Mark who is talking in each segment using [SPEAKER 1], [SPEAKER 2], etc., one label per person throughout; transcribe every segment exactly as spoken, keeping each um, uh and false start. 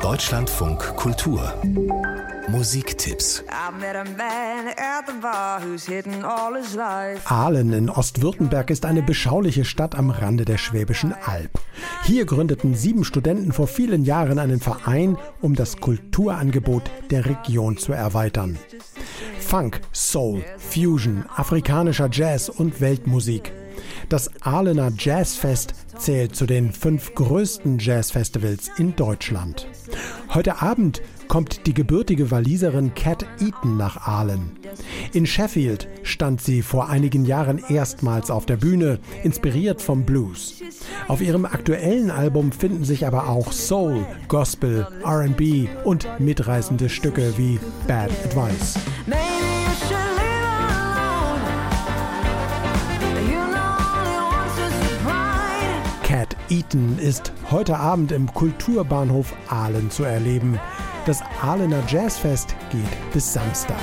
[SPEAKER 1] Deutschlandfunk Kultur Musiktipps.
[SPEAKER 2] Ahlen in Ostwürttemberg ist eine beschauliche Stadt am Rande der Schwäbischen Alb. Hier gründeten sieben Studenten vor vielen Jahren einen Verein, um das Kulturangebot der Region zu erweitern. Funk, Soul, Fusion, afrikanischer Jazz und Weltmusik. Das Ahlener Jazzfest zählt zu den fünf größten Jazzfestivals in Deutschland. Heute Abend kommt die gebürtige Waliserin Cat Eaton nach Ahlen. In Sheffield stand sie vor einigen Jahren erstmals auf der Bühne, inspiriert vom Blues. Auf ihrem aktuellen Album finden sich aber auch Soul, Gospel, R and B und mitreißende Stücke wie Bad Advice. Cat Eaton ist heute Abend im Kulturbahnhof Ahlen zu erleben. Das Ahlener Jazzfest geht bis Samstag.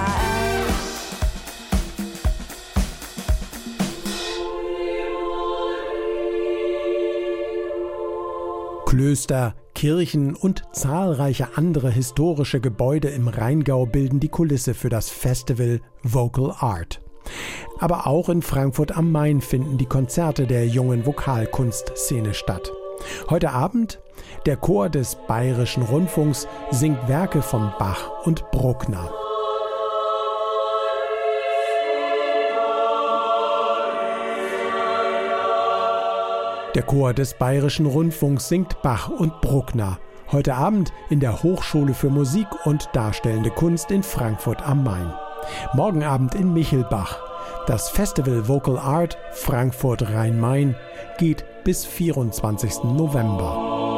[SPEAKER 2] Klöster, Kirchen und zahlreiche andere historische Gebäude im Rheingau bilden die Kulisse für das Festival Vocal Art. Aber auch in Frankfurt am Main finden die Konzerte der jungen Vokalkunstszene statt. Heute Abend der Chor des Bayerischen Rundfunks singt Werke von Bach und Bruckner. Der Chor des Bayerischen Rundfunks singt Bach und Bruckner. Heute Abend in der Hochschule für Musik und Darstellende Kunst in Frankfurt am Main. Morgen Abend in Michelbach. Das Festival Vocal Art Frankfurt Rhein-Main geht bis vierundzwanzigsten November.